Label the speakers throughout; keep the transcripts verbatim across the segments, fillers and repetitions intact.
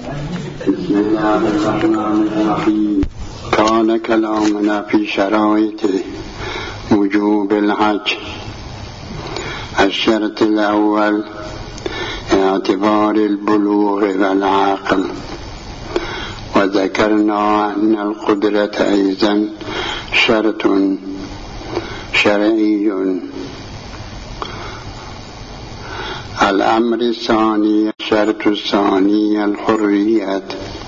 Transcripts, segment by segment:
Speaker 1: بسم الله الرحمن الرحيم. كان كلامنا في شرائط وجوب الحج. الشرط الأول اعتبار البلوغ والعقل، وذكرنا أن القدرة أيضا شرط شرعي. الأمر الثاني الشرط الثاني الحرية،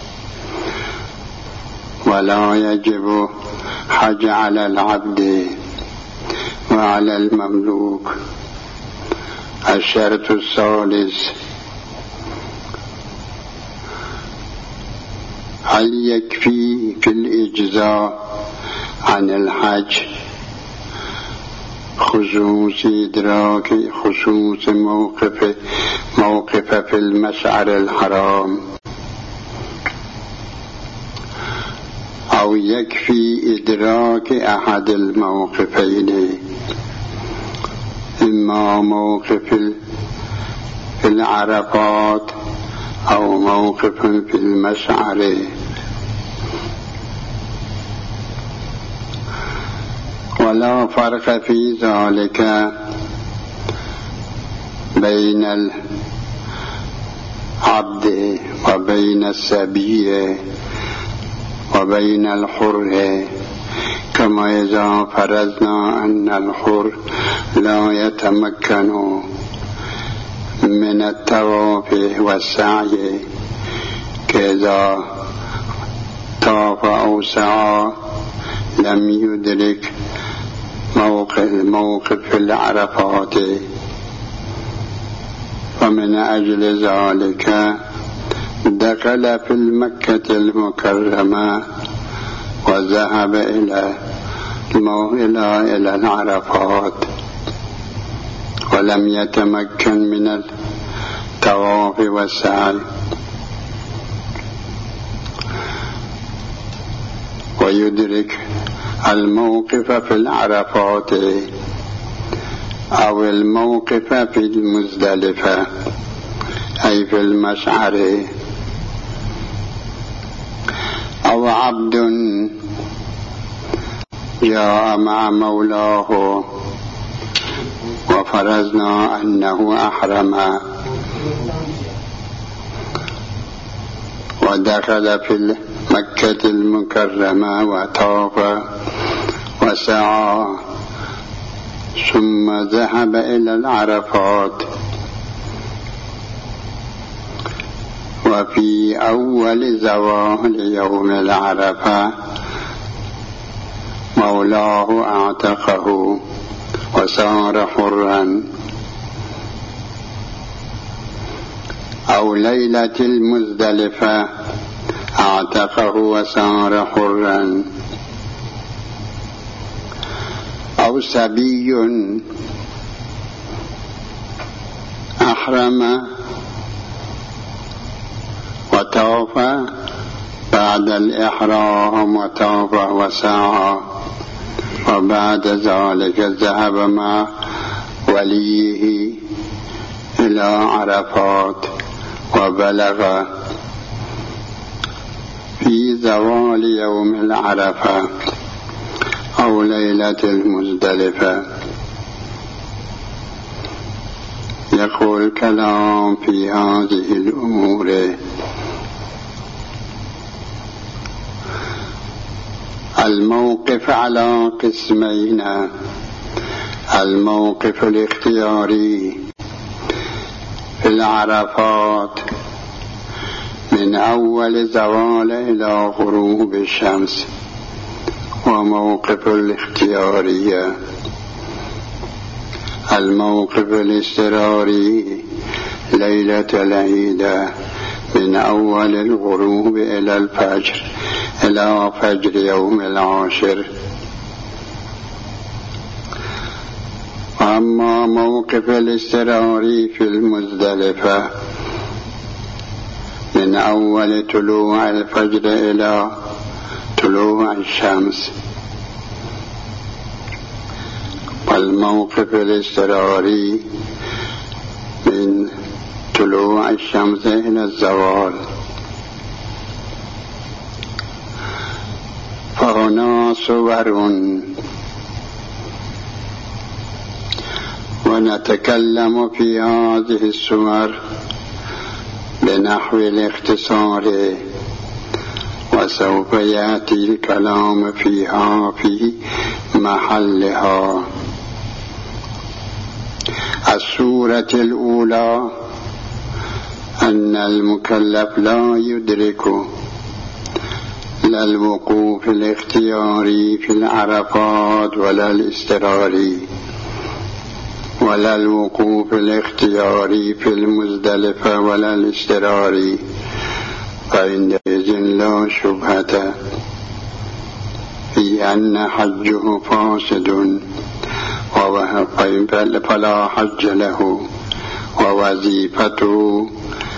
Speaker 1: ولا يجب حج على العبد وعلى المملوك. الشرط الثالث هل يكفي في الإجزاء عن الحج خصوص إدراك خصوص موقف موقف في المشعر الحرام، أو يكفي إدراك أحد الموقفين، إما موقف في العرفات أو موقف في المشعر. ولا فرق في ذلك بين العبد وبين السبي وبين الحر، كما إذا فرضنا أن الحر لا يتمكن من الطواف والسعي، كذا طاف أو سعى لم يدرك موقف موقف العرفات. ومن أجل ذلك دخل في المكة المكرمة وذهب إلى إلى إلى العرفات، ولم يتمكن من الطواف والسعي، ويدرك الموقف في العرفات أو الموقف في المزدلفة أي في المشعر. أو عبد جاء مع مولاه وفرضنا أنه أحرم ودخل في مكة المكرمة وطاف وسعى، ثم ذهب إلى العرفات، وفي أول زوال يوم العرفة مولاه اعتقه وصار حرا، أو ليلة المزدلفة اعتقه وصار حرا، أو سبي أحرم وطاف بعد الإحرام وطاف وسعى، وبعد ذلك ذهب مع وليه إلى عرفات وبلغ في زوال يوم العرفة أو ليلة المزدلفة. يقول الكلام في هذه الأمور. الموقف على قسمين: الموقف الاختياري في العرفات من أول زوال إلى غروب الشمس، وموقف الاختيارية الموقف الاضطراري ليلة العيد من أول الغروب إلى الفجر إلى فجر يوم العاشر. أما موقف الاضطراري في المزدلفة من أول طلوع الفجر إلى طلوع الشمس، والموقف الاضطراري من طلوع الشمس إلى الزوال. هنا صور ونتكلم في هذه الصور بنحو الاختصار، وسوف يأتي الكلام فيها في محلها. الصورة الأولى أن المكلف لا يدرك لا الوقوف الاختياري في العرفات ولا الاضطراري، ولا الوقوف الاختياري في المزدلفة ولا الاضطراري، فعندئذ لا شبهة في أن حجه فاسد فلا حج له، ووظيفته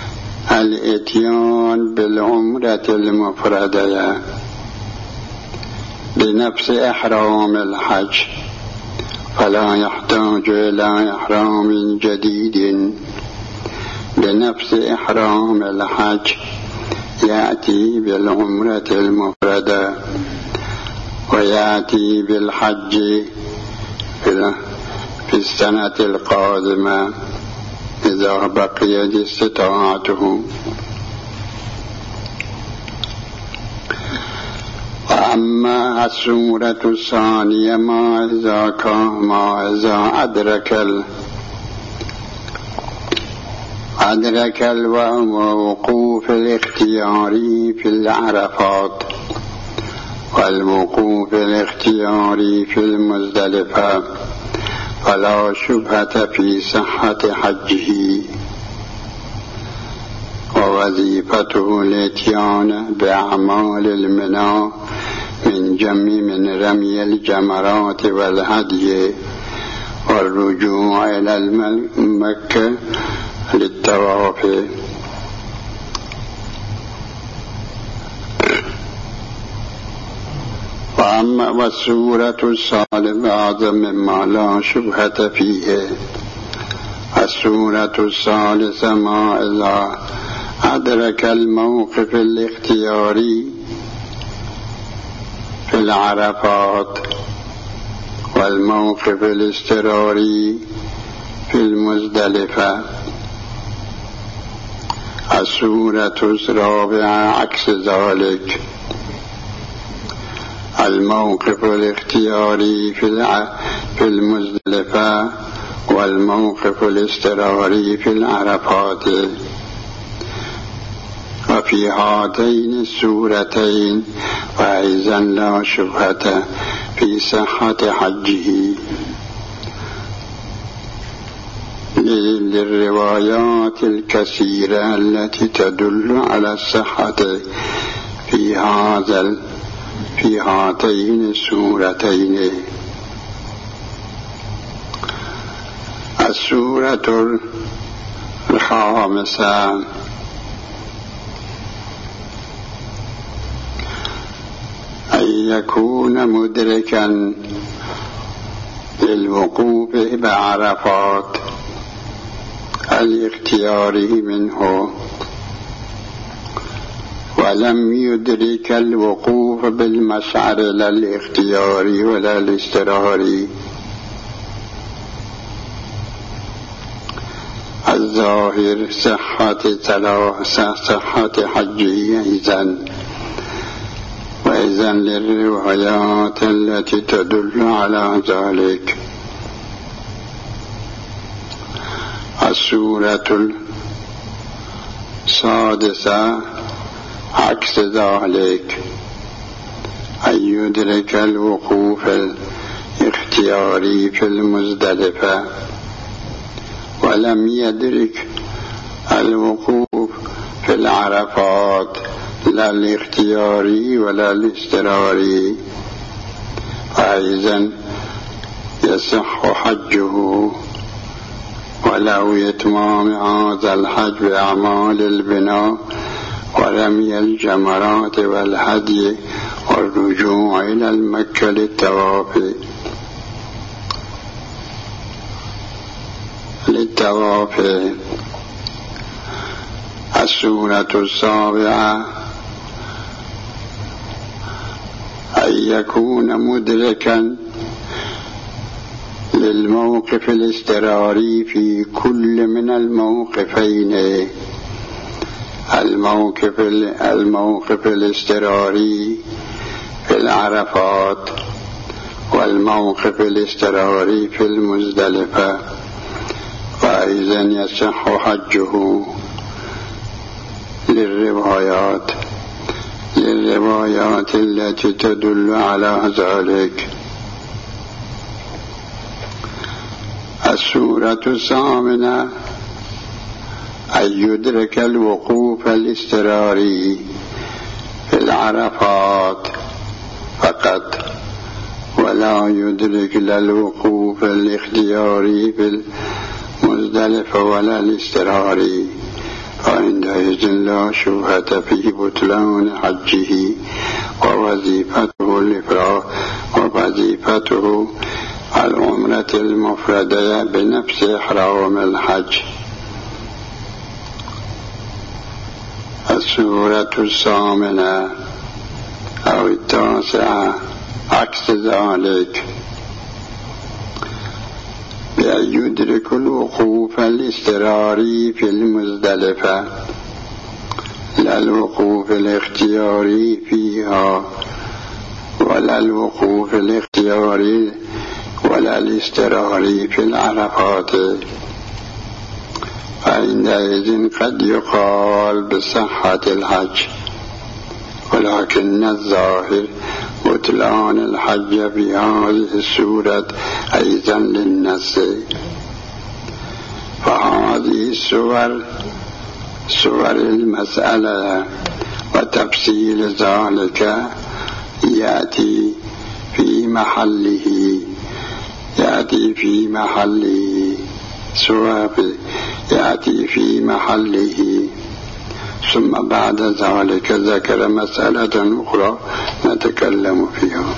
Speaker 1: الاتيان بالعمرة المفردة بنفس إحرام الحج، فلا يحتاج إلى إحرام جديد بنفس إحرام الحج، يأتي بالعمرة المفردة ويأتي بالحج في السنة القادمة إذا بقيت استطاعته. وأما السورة الثانية ما إذا كان ما إذا أدرك ال أدرك الوقوف الاختياري في العرفات والوقوف الاختياري في المزدلفة، فلا شبهة في صحة حجه، ووظيفته الاتيان بأعمال المنى من جمع من رمي الجمرات والهدي والرجوع إلى مكة للطواف. وأما والسورة الثالثة أعظم مما لا شبهة فيه. السورة الثالثة ما إذا أدرك الموقف الاختياري في العرفات والموقف الاضطراري في المزدلفة. السورة الرابعة عكس ذلك، الموقف الاختياري في المزدلفة والموقف الاضطراري في العرفات. وفي هاتين السورتين فإذا لا شبهة في صحة حجه للروايات الكثيرة التي تدل على الصحة في هذا في هاتين السورتين. السورة الخامسة أن يكون مدركا للوقوف بعرفات الاختياري منه، ولم يدرك الوقوف بالمشعر لا الاختياري ولا الاضطراري. الظاهر صحة ثلاثة صحة حجه إذن، وإذن للروايات التي تدل على ذلك. السورة السادسة عكس ذلك، أن يدرك الوقوف الاختياري في المزدلفة ولم يدرك الوقوف في العرفات لا الاختياري ولا الاضطراري، فإذن يصح حجه ولو إتمام هذا الحج بأعمال البناء ورمي الجمرات والهدي والرجوع إلى المكة للطواف للطواف. السورة السابعة أن يكون مدركا للموقف الاضطراري في كل من الموقفين، الموقف الموقف الاضطراري في العرفات والموقف الاضطراري في المزدلفة، فإذا يصح حجه للروايات للروايات التي تدل على ذلك. السورة الثامنة أن يدرك الوقوف الاضطراري في العرفات فقط، ولا يدرك لا الوقوف الاختياري في المزدلفة ولا الاضطراري، فعندئذ لا شبهة في بطلان حجه ووظيفته الإفراد ووظيفته العمرة المفردة بنفس إحرام الحج. السورة الثامنة أو التاسعة عكس ذلك، بأن يدرك الوقوف الاضطراري في المزدلفة لا الوقوف الاختياري فيها، ولا الوقوف الاختياري ولا الاضطراري في العرفات، فعندئذ قد يقال بصحة الحج، ولكن الظاهر بطلان الحج في هذه السورة أيضا للنص. فهذه السور سور المسألة وتفصيل ذلك يأتي في محله يأتي في محله سواب يأتي في محله ثم بعد ذلك ذكر مسألة أخرى نتكلم فيها.